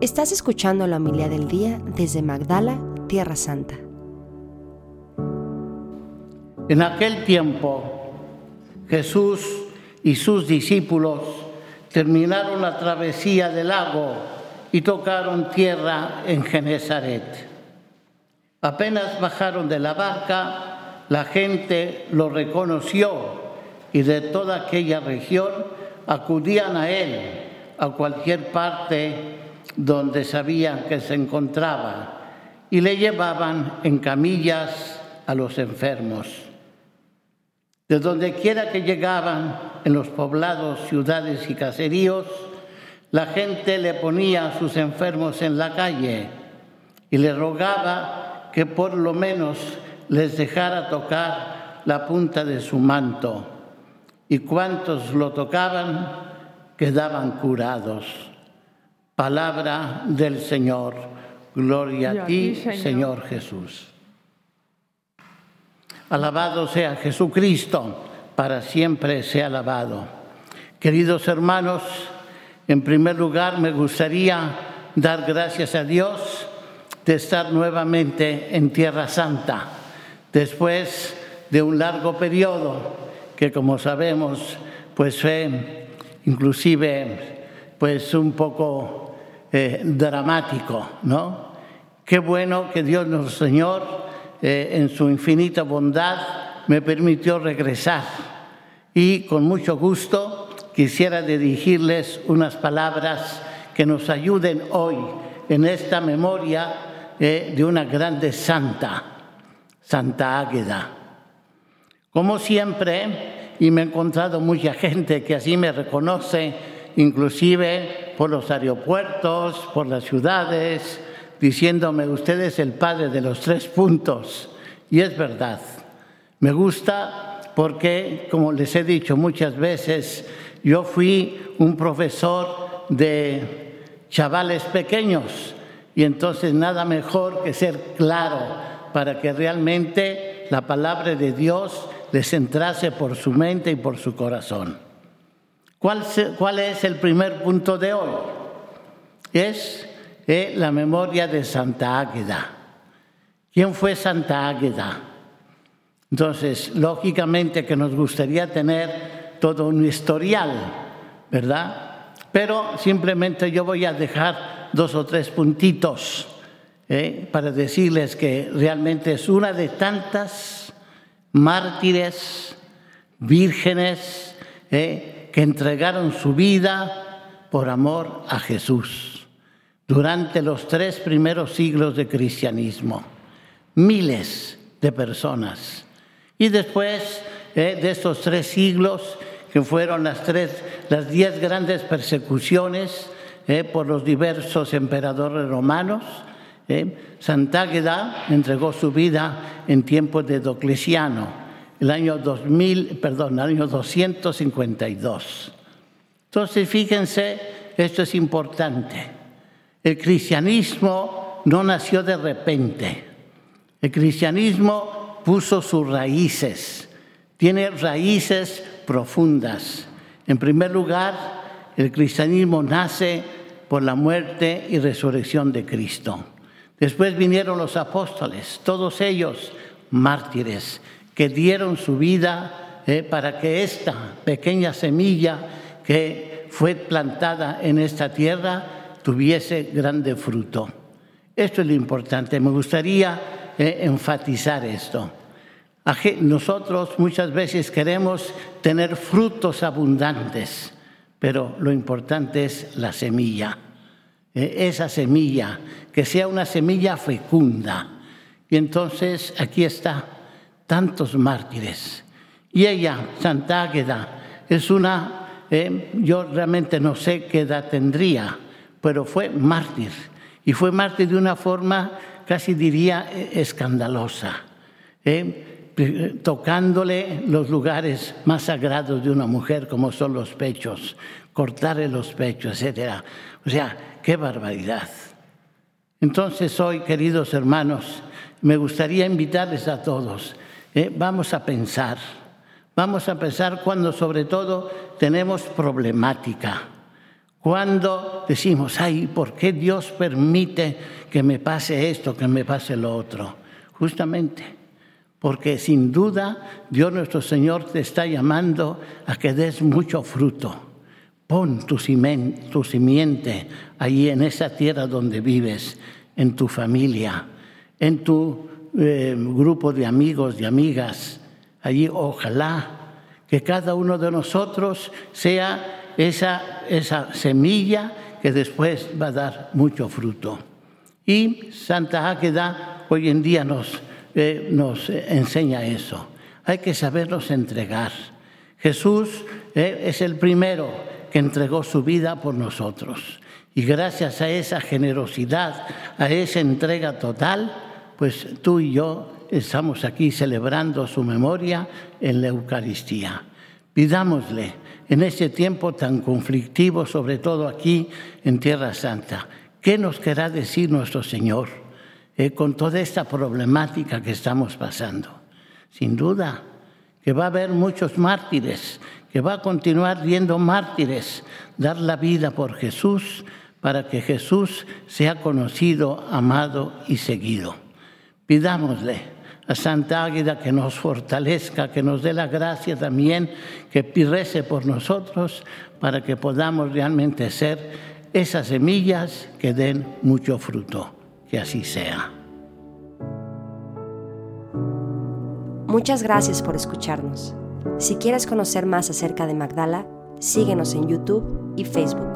Estás escuchando la homilía del día desde Magdala, Tierra Santa. En aquel tiempo, Jesús y sus discípulos terminaron la travesía del lago y tocaron tierra en Genesaret. Apenas bajaron de la barca, la gente lo reconoció y de toda aquella región acudían a él, a cualquier parte donde sabían que se encontraba, y le llevaban en camillas a los enfermos. De donde quiera que llegaban, en los poblados, ciudades y caseríos, la gente le ponía a sus enfermos en la calle y le rogaba que por lo menos les dejara tocar la punta de su manto. Y cuantos lo tocaban, quedaban curados. Palabra del Señor. Gloria a ti, Señor Jesús. Alabado sea Jesucristo, para siempre sea alabado. Queridos hermanos, en primer lugar me gustaría dar gracias a Dios de estar nuevamente en Tierra Santa, después de un largo periodo que, como sabemos, pues fue inclusive pues un poco dramático, ¿no? Qué bueno que Dios nuestro Señor, en su infinita bondad, me permitió regresar. Y con mucho gusto quisiera dirigirles unas palabras que nos ayuden hoy en esta memoria de una grande santa, Santa Águeda. Como siempre, y me he encontrado mucha gente que así me reconoce, inclusive por los aeropuertos, por las ciudades, diciéndome, usted es el padre de los 3 puntos. Y es verdad. Me gusta porque, como les he dicho muchas veces, yo fui un profesor de chavales pequeños y entonces nada mejor que ser claro para que realmente la palabra de Dios les entrase por su mente y por su corazón. ¿Cuál es el primer punto de hoy? Es la memoria de Santa Águeda. ¿Quién fue Santa Águeda? Entonces, lógicamente que nos gustaría tener todo un historial, ¿verdad? Pero simplemente yo voy a dejar 2 o 3 puntitos para decirles que realmente es una de tantas mártires, vírgenes, que entregaron su vida por amor a Jesús durante los 3 primeros siglos de cristianismo. Miles de personas. Y después de estos 3 siglos, que fueron las 10 grandes persecuciones por los diversos emperadores romanos, Santa Águeda entregó su vida en tiempos de Diocleciano, el año 252. Entonces, fíjense, esto es importante. El cristianismo no nació de repente. El cristianismo puso sus raíces, tiene raíces profundas. En primer lugar, el cristianismo nace por la muerte y resurrección de Cristo. Después vinieron los apóstoles, todos ellos mártires, que dieron su vida para que esta pequeña semilla que fue plantada en esta tierra tuviese grande fruto. Esto es lo importante. Me gustaría enfatizar esto. Nosotros muchas veces queremos tener frutos abundantes, pero lo importante es la semilla. Esa semilla, que sea una semilla fecunda. Y entonces aquí está, tantos mártires. Y ella, Santa Águeda, es yo realmente no sé qué edad tendría, pero fue mártir. Y fue mártir de una forma, casi diría, escandalosa. Tocándole los lugares más sagrados de una mujer, como son los pechos, cortarle los pechos, etc. O sea, qué barbaridad. Entonces hoy, queridos hermanos, me gustaría invitarles a todos, vamos a pensar cuando sobre todo tenemos problemática, Cuando decimos, ay, ¿por qué Dios permite que me pase esto, que me pase lo otro? Justamente porque sin duda Dios nuestro Señor te está llamando a que des mucho fruto. Pon tu simiente allí en esa tierra donde vives, en tu familia, en tu grupo de amigos, de amigas. Allí ojalá que cada uno de nosotros sea esa semilla que después va a dar mucho fruto. Y Santa Águeda hoy en día nos enseña eso. Hay que sabernos entregar. Jesús es el primero que entregó su vida por nosotros. Y gracias a esa generosidad, a esa entrega total, pues tú y yo estamos aquí celebrando su memoria en la Eucaristía. Pidámosle en este tiempo tan conflictivo, sobre todo aquí en Tierra Santa, ¿qué nos querrá decir nuestro Señor con toda esta problemática que estamos pasando? Sin duda que va a haber muchos mártires, que va a continuar viendo mártires dar la vida por Jesús para que Jesús sea conocido, amado y seguido. Pidámosle a Santa Águeda que nos fortalezca, que nos dé la gracia también, que rece por nosotros para que podamos realmente ser esas semillas que den mucho fruto. Que así sea. Muchas gracias por escucharnos. Si quieres conocer más acerca de Magdala, síguenos en YouTube y Facebook.